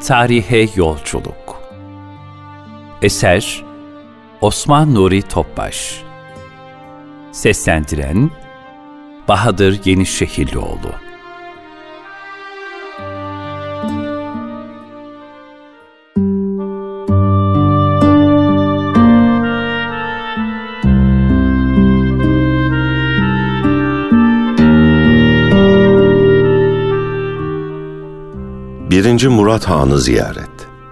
Tarihe Yolculuk. Eser Osman Nuri Topbaş. Seslendiren Bahadır Yenişehirlioğlu. Birinci Murat Han'ı ziyaret.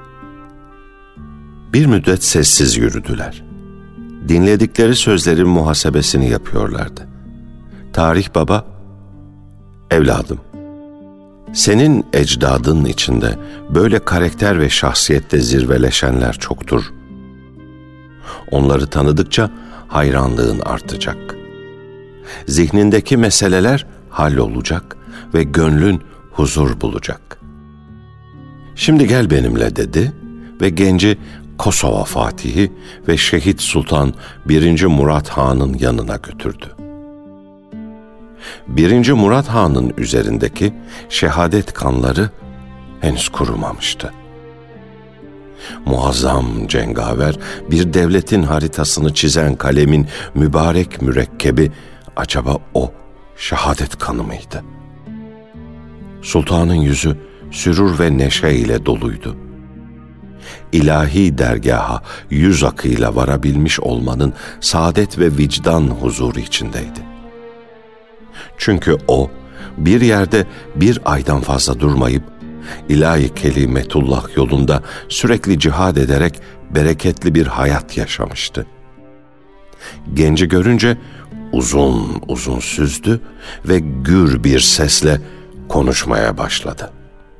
Bir müddet sessiz yürüdüler. Dinledikleri sözlerin muhasebesini yapıyorlardı. Tarih Baba, "Evladım, senin ecdadın içinde böyle karakter ve şahsiyette zirveleşenler çoktur. Onları tanıdıkça hayranlığın artacak. Zihnindeki meseleler hallolacak ve gönlün huzur bulacak. Şimdi gel benimle," dedi ve genci Kosova Fatihi ve Şehit Sultan 1. Murat Han'ın yanına götürdü. 1. Murat Han'ın üzerindeki şehadet kanları henüz kurumamıştı. Muazzam cengaver, bir devletin haritasını çizen kalemin mübarek mürekkebi acaba o şehadet kanı mıydı? Sultanın yüzü sürur ve neşe ile doluydu. İlahi dergaha yüz akıyla varabilmiş olmanın saadet ve vicdan huzuru içindeydi. Çünkü o, bir yerde bir aydan fazla durmayıp, ilahi kelimetullah yolunda sürekli cihad ederek bereketli bir hayat yaşamıştı. Genci görünce uzun uzun süzdü ve gür bir sesle konuşmaya başladı.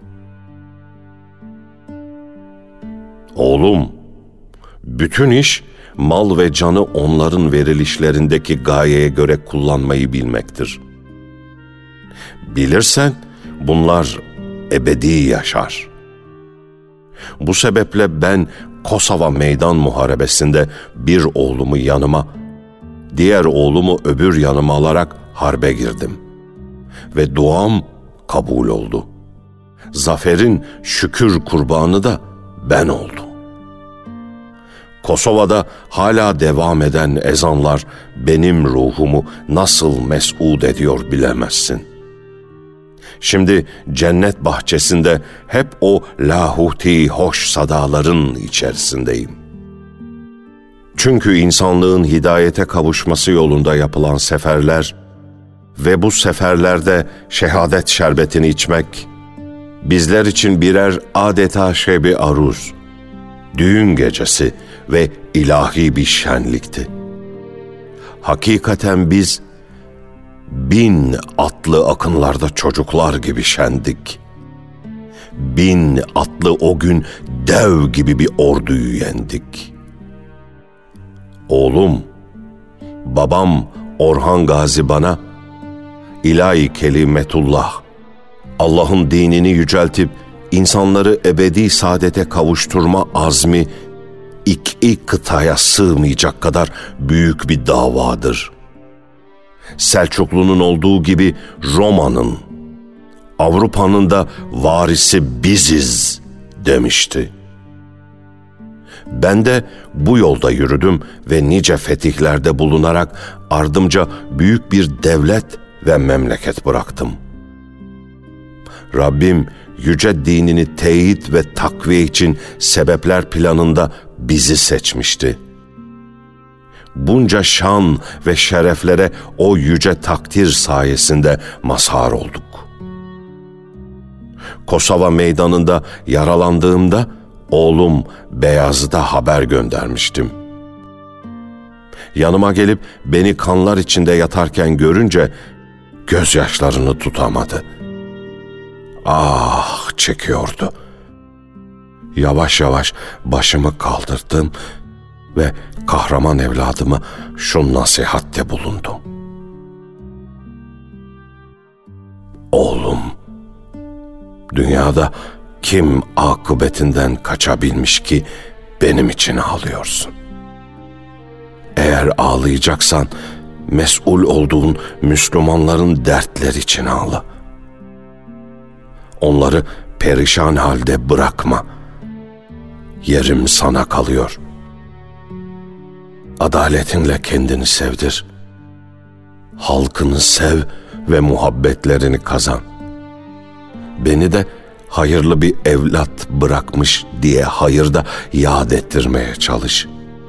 "Oğlum, bütün iş mal ve canı onların verilişlerindeki gayeye göre kullanmayı bilmektir. Bilirsen bunlar ebedi yaşar. Bu sebeple ben Kosova Meydan Muharebesi'nde bir oğlumu yanıma, diğer oğlumu öbür yanıma alarak harbe girdim. Ve duam kabul oldu. Zaferin şükür kurbanı da ben oldum. Kosova'da hala devam eden ezanlar benim ruhumu nasıl mes'ud ediyor bilemezsin. Şimdi cennet bahçesinde hep o lahuti hoş sadaların içerisindeyim. Çünkü insanlığın hidayete kavuşması yolunda yapılan seferler ve bu seferlerde şehadet şerbetini içmek bizler için birer adeta şebi aruz, düğün gecesi ve ilahi bir şenlikti. Hakikaten biz 1000 atlı akınlarda çocuklar gibi şendik. 1000 atlı o gün dev gibi bir orduyu yendik. Oğlum, babam Orhan Gazi bana ilahi kelimetullah, Allah'ın dinini yüceltip insanları ebedi saadete kavuşturma azmi 2 kıtaya sığmayacak kadar büyük bir davadır. Selçuklu'nun olduğu gibi Roma'nın, Avrupa'nın da varisi biziz demişti. Ben de bu yolda yürüdüm ve nice fetihlerde bulunarak ardımca büyük bir devlet ve memleket bıraktım. Rabbim yüce dinini teyit ve takviye için sebepler planında bizi seçmişti. Bunca şan ve şereflere o yüce takdir sayesinde mazhar olduk. Kosova meydanında yaralandığımda oğlum Beyazıt'a haber göndermiştim. Yanıma gelip beni kanlar içinde yatarken görünce gözyaşlarını tutamadı. Ah çekiyordu. Yavaş yavaş başımı kaldırdım ve kahraman evladıma şu nasihatte bulundum. Oğlum, dünyada kim akıbetinden kaçabilmiş ki benim için ağlıyorsun? Eğer ağlayacaksan mes'ul olduğun Müslümanların dertleri için ağla. Onları perişan halde bırakma. Yerim sana kalıyor. Adaletinle kendini sevdir. Halkını sev ve muhabbetlerini kazan. Beni de hayırlı bir evlat bırakmış diye hayırda yad ettirmeye çalış.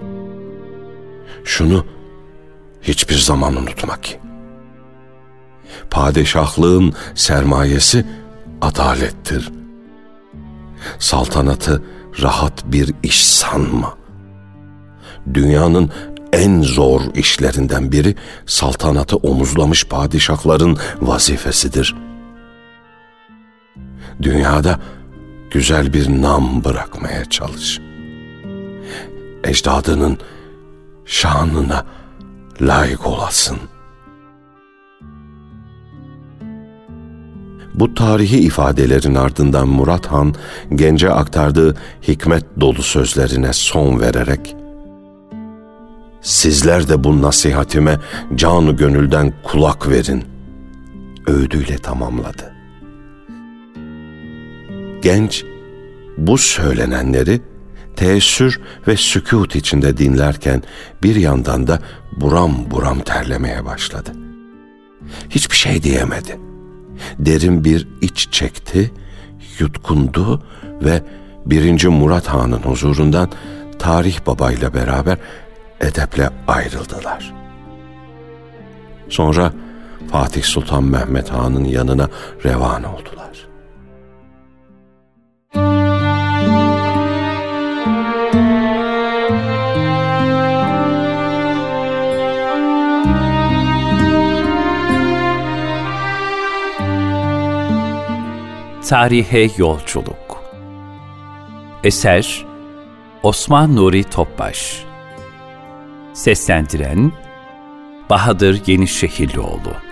Şunu hiçbir zaman unutma ki, padişahlığın sermayesi adalettir. Saltanatı rahat bir iş sanma. Dünyanın en zor işlerinden biri saltanatı omuzlamış padişahların vazifesidir. Dünyada güzel bir nam bırakmaya çalış. Ecdadının şanına layık olasın. Bu tarihi ifadelerin ardından Murat Han, gence aktardığı hikmet dolu sözlerine son vererek, "Sizler de bu nasihatime canı gönülden kulak verin," öğüdüyle tamamladı. Genç, bu söylenenleri teessür ve sükût içinde dinlerken bir yandan da buram buram terlemeye başladı. Hiçbir şey diyemedi. Derin bir iç çekti, yutkundu ve 1. Murat Han'ın huzurundan Tarih Baba ile beraber edeple ayrıldılar. Sonra Fatih Sultan Mehmet Han'ın yanına revan oldular. Tarihe Yolculuk. Eser Osman Nuri Topbaş. Seslendiren Bahadır Yenişehirlioğlu.